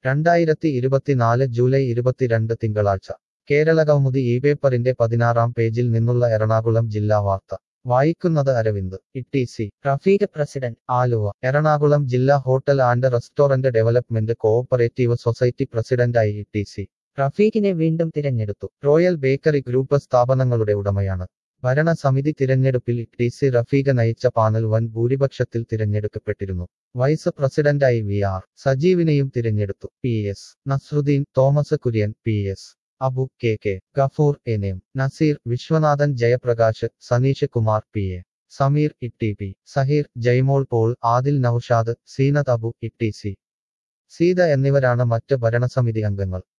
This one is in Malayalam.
2024 ജൂലൈ 22 തിങ്കളാഴ്ച കേരളകൗമുദി ഈ പേപ്പറിന്റെ 16-ാം പേജിൽ നിന്നുള്ള എറണാകുളം ജില്ലാ വാർത്ത വായിക്കുന്നത് അരവിന്ദ് ഇ.ടി.സി. റഫീഖ് പ്രസിഡന്റ് ആലുവ എറണാകുളം ജില്ലാ hotel and restaurant development cooperative society പ്രസിഡന്റായി ഇ.ടി.സി. റഫീഖിനെ വീണ്ടും തിരഞ്ഞെടുത്തു. റോയൽ ബേക്കറി ഗ്രൂപ്പ് സ്ഥാപനങ്ങളുടെ ഉടമയാണ്. ഭരണസമിതി തിരഞ്ഞെടുപ്പിൽ ഇ.ടി.സി. റഫീഖ് നയിച്ച പാനൽ വൻ ഭൂരിപക്ഷത്തിൽ തിരഞ്ഞെടുക്കപ്പെട്ടിരുന്നു. വൈസ് പ്രസിഡന്റായി വി.ആർ. സജീവിനെയും തിരഞ്ഞെടുത്തു. PS. Nasruddin, Thomas Kurian, PS. Abu, K. Gafoor, NM. Naseer, Viswanathan, Jayaprakash, Saneesh Kumar, PA. Sameer, ETP. Saheer, Jaimol Paul, Adil Noushad, Seenath Abu, ETC. Seetha എന്നിവരാണ് മറ്റ് ഭരണസമിതി അംഗങ്ങൾ.